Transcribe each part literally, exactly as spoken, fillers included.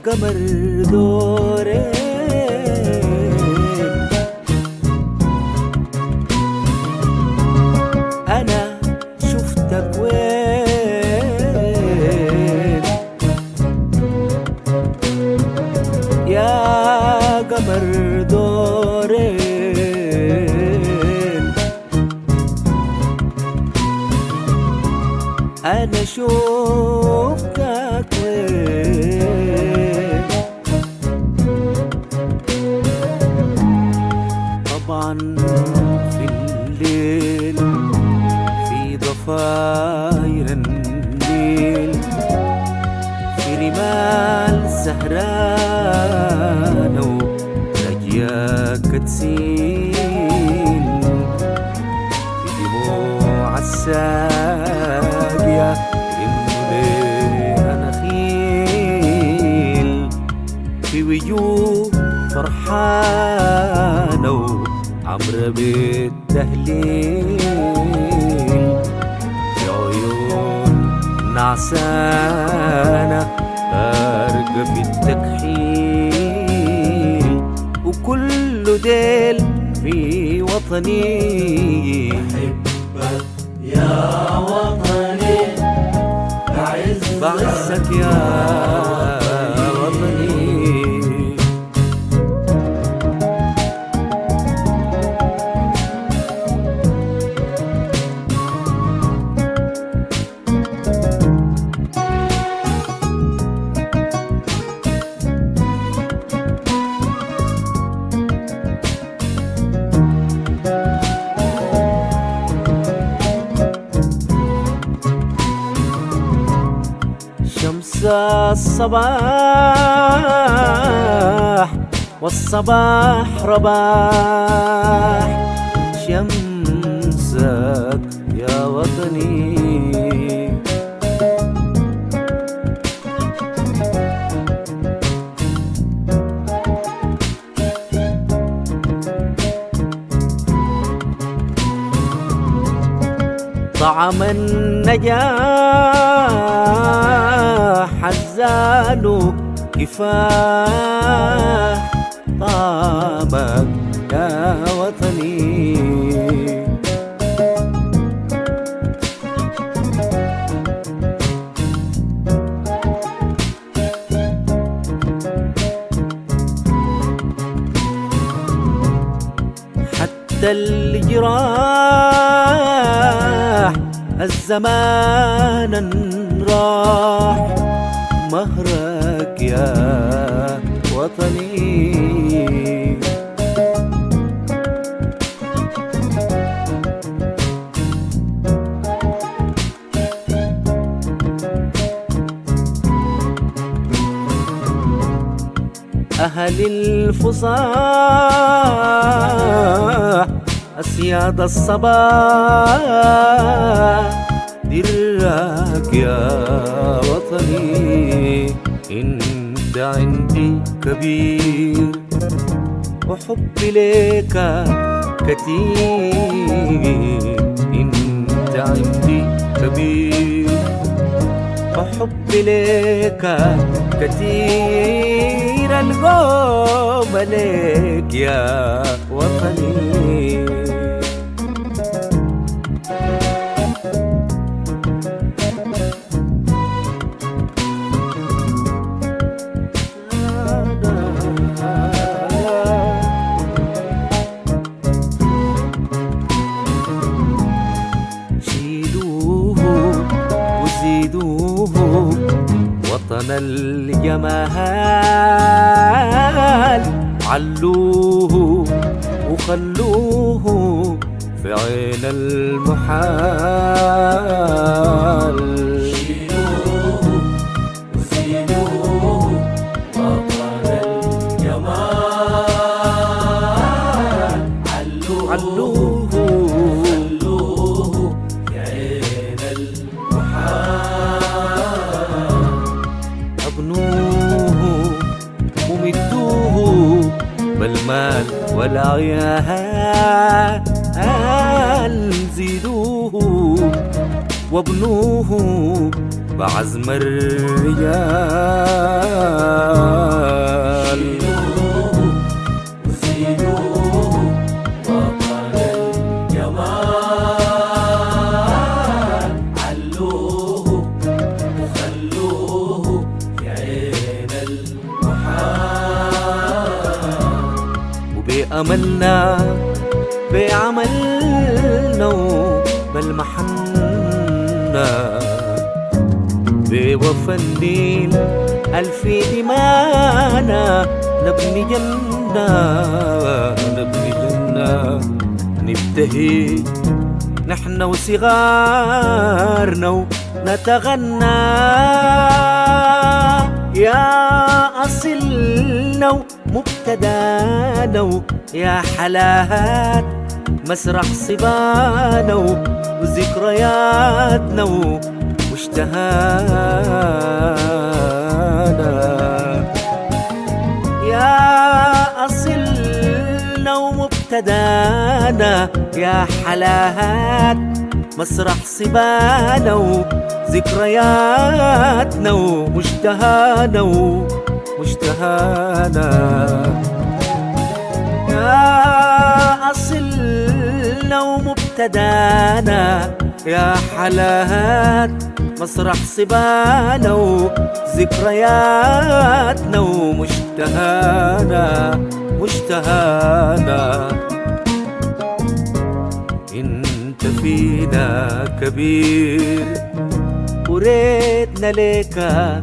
قمر دورين أنا شفتك وين يا قمر دورين أنا شفتك وين طبعا في الليل في ضفاير النيل في رمال سهرانة ورجياك تسيل في دموع الساقية إنه ليه نخيل في وجوه فرحانة وعمرة بالتهليل في عيون نعسانة غارقة في التكحيل وكل ديل في وطني بحبك يا وطني بعزك, بعزك يا وطني شمس الصباح والصباح رباح شمسك يا وطني طعم النجاح حزان كفاح طعمك يا وطني حتى الجراح الزمان راح مهرك يا وطني أهل الفصاح أسياد الصباح دراك يا وطني انت عندي كبير وحبي ليك كتير انت عندي كبير وحبي ليك كتير القوم ليك يا وطني وطن الجمال علوه وخلوه في عين المحال شيلوه وزينوه وطن الجمال علوه, علوه وخلوه في عين المحال أبنوه ومدوه بالمال والعيال زيدوه وابنوه بعزم الرجال. وزينوه وطن الجمال، علوه وخلوه في عين المحال. وبأملنا بعملنا بالمحنة بوفى النيل ألف دمانا نبني جنة نبني جنة نبتهي نحن وصغارنا ونتغنى يا أصلنا ومبتدانا يا حلاهات مسرح صبانا وذكرياتنا واشتهانا يا أصلنا ومبتدانا يا حلاهات مسرح صبانا وذكرياتنا واشتهانا واشتهانا يا أصلنا ومبتدانا يا حلاهات مسرح صبانا وذكرياتنا ومشتهانا مشتهانا. انت فينا كبير وريتنا ليك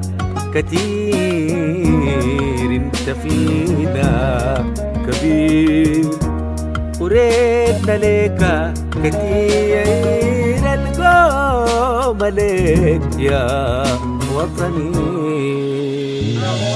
كتير، انت فينا كبير وريتنا ليك كتير، القوم ليك يا وطني.